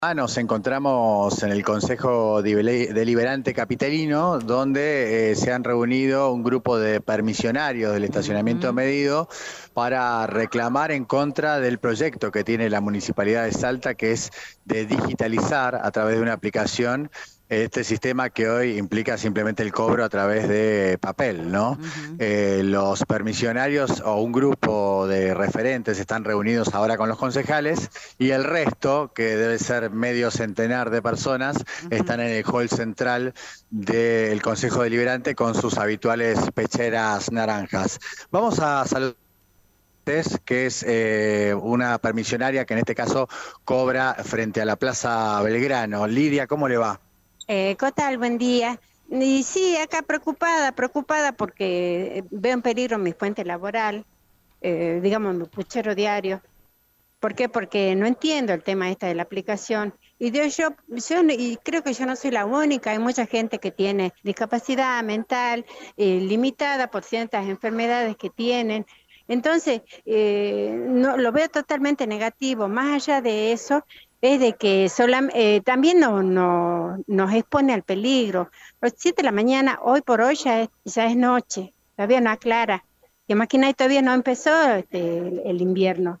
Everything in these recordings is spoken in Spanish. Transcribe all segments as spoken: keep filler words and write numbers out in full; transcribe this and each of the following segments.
Ah, nos encontramos en el Consejo Dibele- Deliberante Capitalino, donde eh, se han reunido un grupo de permisionarios del estacionamiento Ujú. medido para reclamar en contra del proyecto que tiene la Municipalidad de Salta, que es de digitalizar a través de una aplicación este sistema que hoy implica simplemente el cobro a través de papel, ¿no? Ujú. Eh, los permisionarios o un grupo de referentes están reunidos ahora con los concejales y el resto, que debe ser medio centenar de personas, Ujú. están en el hall central del Consejo Deliberante con sus habituales pecheras naranjas. Vamos a saludar que es eh, una permisionaria que en este caso cobra frente a la Plaza Belgrano. Lidia, ¿cómo le va? Eh, ¿qué tal? Buen día. Y sí, acá preocupada, preocupada porque eh, veo en peligro mi fuente laboral, eh, digamos, mi puchero diario. ¿Por qué? Porque no entiendo el tema esta de la aplicación. Y yo, yo, yo no- y creo que yo no soy la única, hay mucha gente que tiene discapacidad mental eh, limitada por ciertas enfermedades que tienen. Entonces, eh, no, lo veo totalmente negativo. Más allá de eso, es de que solam- eh, también no, no- nos expone al peligro. Los siete de la mañana, hoy por hoy ya es, ya es noche, todavía no aclara. Imagina, y todavía no empezó este, el el invierno.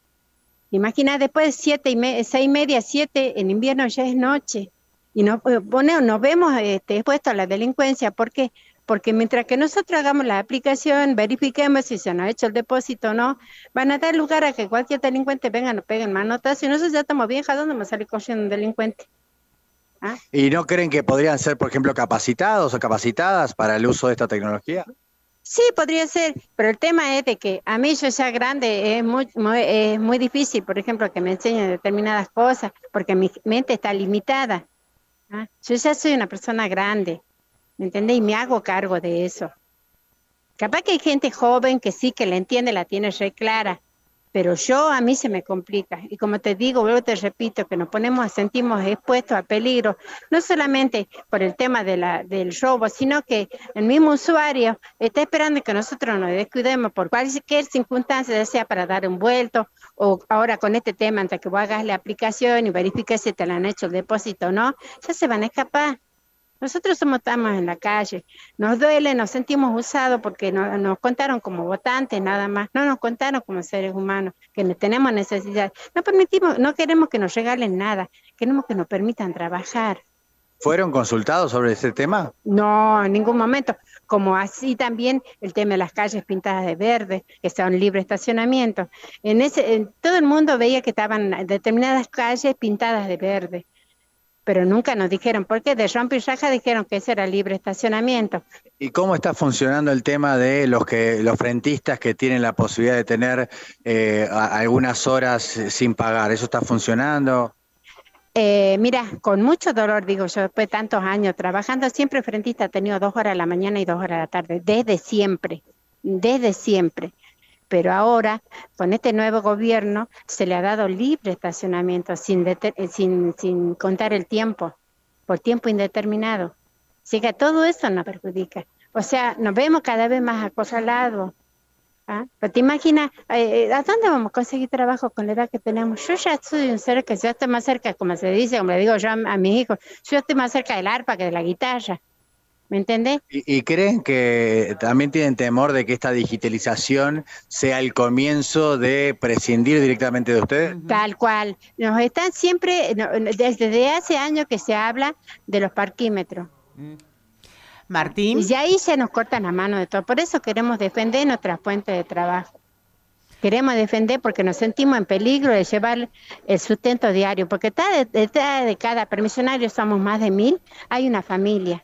Imagina después siete y me- seis y media, siete, en invierno ya es noche. Y no, eh, pone- nos vemos este, expuestos a la delincuencia. ¿Por qué? Porque mientras que nosotros hagamos la aplicación, verifiquemos si se nos ha hecho el depósito o no, van a dar lugar a que cualquier delincuente venga, nos peguen manotazo. Y nosotros ya estamos viejas, ¿dónde vamos a salir corriendo un delincuente? ¿Ah? ¿Y no creen que podrían ser, por ejemplo, capacitados o capacitadas para el uso de esta tecnología? Sí, podría ser, pero el tema es de que a mí yo ya grande es muy, muy, es muy difícil, por ejemplo, que me enseñen determinadas cosas, porque mi mente está limitada. ¿Ah? Yo ya soy una persona grande, ¿me entendés? Y me hago cargo de eso. Capaz que hay gente joven que sí, que la entiende, la tiene re clara, pero yo a mí se me complica. Y como te digo, luego te repito, que nos ponemos, sentimos expuestos a peligro, no solamente por el tema de la, del robo, sino que el mismo usuario está esperando que nosotros nos descuidemos por cualquier circunstancia, ya sea para dar un vuelto, o ahora con este tema, antes que vos hagas la aplicación y verifiques si te la han hecho el depósito o no, ya se van a escapar. Nosotros somos, estamos en la calle, nos duele, nos sentimos usados porque no- nos contaron como votantes nada más, no nos contaron como seres humanos, que ne- tenemos necesidad. No permitimos, no queremos que nos regalen nada, queremos que nos permitan trabajar. ¿Fueron consultados sobre este tema? No, en ningún momento. Como así también el tema de las calles pintadas de verde, que son libre estacionamiento. En ese, en- todo el mundo veía que estaban determinadas calles pintadas de verde, pero nunca nos dijeron, porque de rompe y raja dijeron que ese era libre estacionamiento. ¿Y cómo está funcionando el tema de los que los frentistas que tienen la posibilidad de tener eh, a- algunas horas eh, sin pagar? ¿Eso está funcionando? Eh, mira, con mucho dolor, digo yo, después de tantos años trabajando, siempre frentista ha tenido dos horas a la mañana y dos horas a la tarde, desde siempre, desde siempre. Pero ahora, con este nuevo gobierno, se le ha dado libre estacionamiento sin, deter- eh, sin, sin contar el tiempo, por tiempo indeterminado. Así que todo eso nos perjudica. O sea, nos vemos cada vez más acorralados. ¿Ah? Pero te imaginas, eh, ¿a dónde vamos a conseguir trabajo con la edad que tenemos? Yo ya soy un ser que ya estoy más cerca, como se dice, como le digo yo a, a mis hijos, yo estoy más cerca del arpa que de la guitarra, ¿me entendés? ¿Y, y creen que también tienen temor de que esta digitalización sea el comienzo de prescindir directamente de ustedes? Ujú. Tal cual. Nos están siempre, no, no, desde hace años que se habla de los parquímetros. Mm. ¿Ah? Y Martín, ya ahí se nos cortan la mano de todo. Por eso queremos defender nuestra fuente de trabajo. Queremos defender porque nos sentimos en peligro de llevar el sustento diario, porque detrás de, detrás de cada permisionario somos más de mil, hay una familia.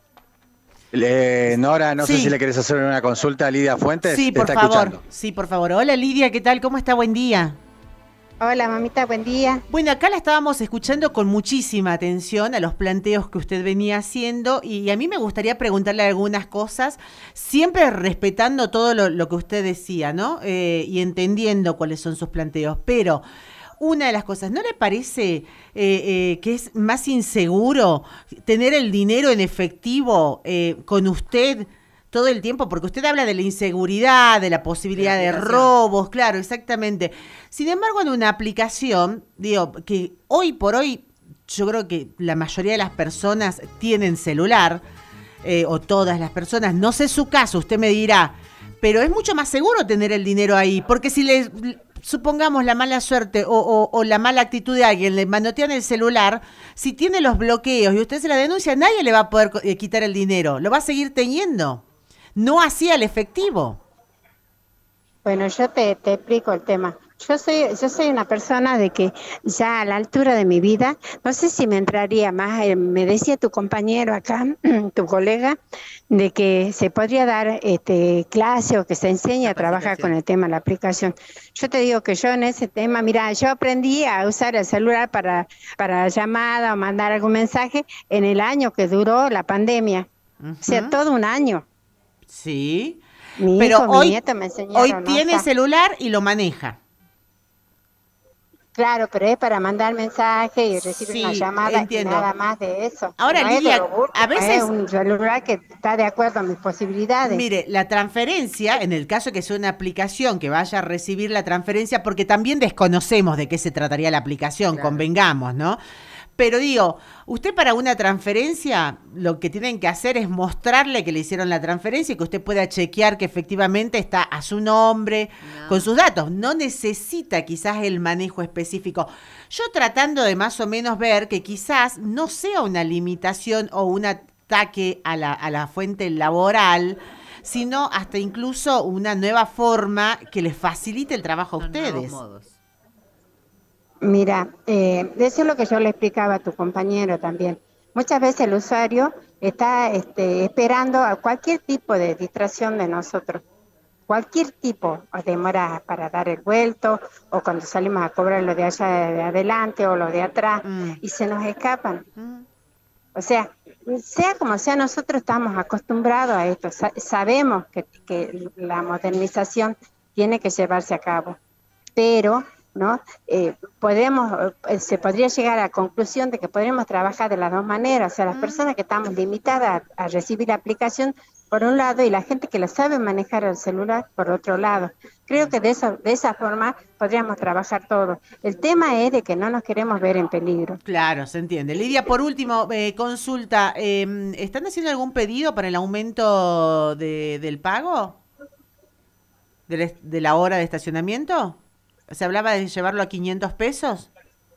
Le- Nora, no sé si le sí, querés hacer una consulta a Lidia Fuentes, sí, te por está favor, escuchando. sí, por favor. Hola Lidia, ¿qué tal? ¿Cómo está? Buen día. Hola, mamita, buen día. Bueno, acá la estábamos escuchando con muchísima atención a los planteos que usted venía haciendo y a mí me gustaría preguntarle algunas cosas, siempre respetando todo lo, lo que usted decía, ¿no? Eh, y entendiendo cuáles son sus planteos, pero una de las cosas, ¿no le parece eh, eh, que es más inseguro tener el dinero en efectivo eh, con usted todo el tiempo? Porque usted habla de la inseguridad, de la posibilidad de robos, claro, exactamente. Sin embargo, en una aplicación, digo, que hoy por hoy yo creo que la mayoría de las personas tienen celular, eh, o todas las personas, no sé su caso, usted me dirá, pero es mucho más seguro tener el dinero ahí, porque si le, supongamos la mala suerte o, o, o la mala actitud de alguien, le manotean el celular, si tiene los bloqueos y usted se la denuncia, nadie le va a poder eh, quitar el dinero, lo va a seguir teniendo, no así al efectivo. Bueno, yo te, te explico el tema. Yo soy, yo soy una persona de que ya a la altura de mi vida, no sé si me entraría más, eh, me decía tu compañero acá, tu colega, de que se podría dar este clase o que se enseñe a trabajar con el tema de la aplicación. Yo te digo que yo en ese tema, mira, yo aprendí a usar el celular para, para llamada o mandar algún mensaje en el año que duró la pandemia, uh-huh. O sea, todo un año. Sí, mi pero hijo, hoy, mi nieto me enseñaron, hoy ¿no? tiene O sea, celular y lo maneja. Claro, pero es para mandar mensaje y recibir Sí, una llamada entiendo. y nada más de eso. Ahora, no Lidia, es de robur, a veces... es un celular que está de acuerdo a mis posibilidades. Mire, la transferencia, en el caso que sea una aplicación que vaya a recibir la transferencia, porque también desconocemos de qué se trataría la aplicación, claro. Convengamos, ¿no? Pero digo, usted para una transferencia lo que tienen que hacer es mostrarle que le hicieron la transferencia y que usted pueda chequear que efectivamente está a su nombre, no. Con sus datos. No necesita quizás el manejo específico. Yo tratando de más o menos ver que quizás no sea una limitación o un ataque a la, a la fuente laboral, sino hasta incluso una nueva forma que les facilite el trabajo a ustedes. Nuevos modos. Mira, eh, eso es lo que yo le explicaba a tu compañero también. Muchas veces el usuario está este, esperando a cualquier tipo de distracción de nosotros. Cualquier tipo, o demora para dar el vuelto, o cuando salimos a cobrar lo de allá de adelante o lo de atrás, mm. y se nos escapan. Mm. O sea, sea como sea, nosotros estamos acostumbrados a esto. Sa- sabemos que, que la modernización tiene que llevarse a cabo, pero... ¿no? Eh, podemos, eh, se podría llegar a la conclusión de que podremos trabajar de las dos maneras, o sea, las personas que estamos limitadas a, a recibir la aplicación por un lado y la gente que lo sabe manejar el celular por otro lado. Creo que de, eso, de esa forma podríamos trabajar todo. El tema es de que no nos queremos ver en peligro. Claro, se entiende. Lidia, por último, eh, consulta, eh, ¿están haciendo algún pedido para el aumento de, del pago? ¿De, ¿De la hora de estacionamiento? ¿Se hablaba de llevarlo a quinientos pesos?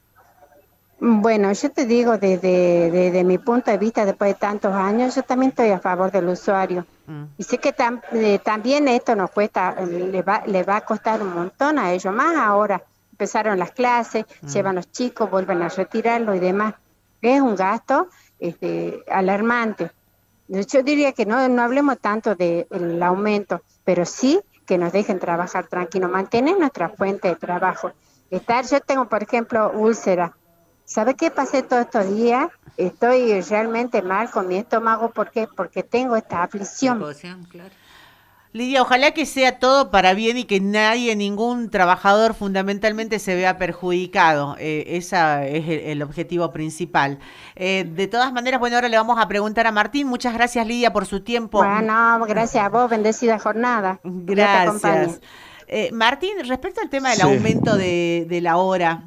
Bueno, yo te digo, desde, desde mi punto de vista, después de tantos años, yo también estoy a favor del usuario. Mm. Y sé que tam, eh, también esto nos cuesta, le va, le va a costar un montón a ellos, más ahora. Empezaron las clases, mm. llevan los chicos, vuelven a retirarlo y demás. Es un gasto este, alarmante. Yo diría que no, no hablemos tanto del aumento, pero sí que nos dejen trabajar tranquilo, mantener nuestra fuente de trabajo. Estar, yo tengo, por ejemplo, úlcera. ¿Sabe qué pasé todos estos días? Estoy realmente mal con mi estómago. ¿Por qué? Porque tengo esta aflicción. Claro. Lidia, ojalá que sea todo para bien y que nadie, ningún trabajador fundamentalmente se vea perjudicado. Eh, ese es el, el objetivo principal. Eh, de todas maneras, bueno, ahora le vamos a preguntar a Martín. Muchas gracias, Lidia, por su tiempo. Bueno, gracias a vos, bendecida jornada. Gracias. Eh, Martín, respecto al tema del sí. aumento de, de la hora.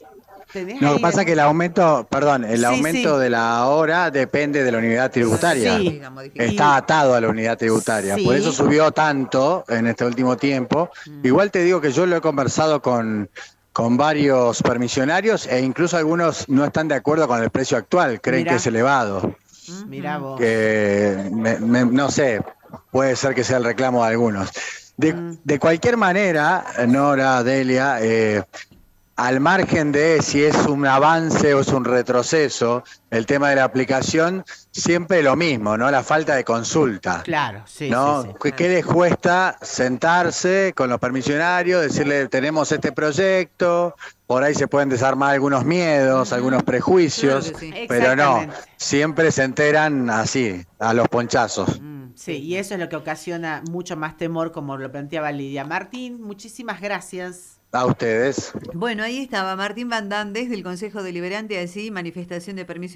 No, lo que pasa es que el aumento, perdón, el sí, aumento sí. de la hora depende de la unidad tributaria. Sí. Está atado a la unidad tributaria. Sí. Por eso subió tanto en este último tiempo. Mm. Igual te digo que yo lo he conversado con, con varios permisionarios e incluso algunos no están de acuerdo con el precio actual, creen Mirá. que es elevado. Mm. Mirá vos. Que me, me, no sé, puede ser que sea el reclamo de algunos. De, mm. de cualquier manera, Nora, Delia, eh, al margen de si es un avance o es un retroceso, el tema de la aplicación, siempre lo mismo, ¿no? La falta de consulta. Claro, sí, ¿no? sí, sí. ¿Qué, ¿Qué les cuesta sentarse con los permisionarios, decirle tenemos este proyecto? Por ahí se pueden desarmar algunos miedos, uh-huh. algunos prejuicios, claro sí. pero no, siempre se enteran así, a los ponchazos. Mm, sí, y eso es lo que ocasiona mucho más temor, como lo planteaba Lidia. Martín, muchísimas gracias. A ustedes. Bueno, ahí estaba Martín Bandán desde el Consejo Deliberante, así manifestación de permiso.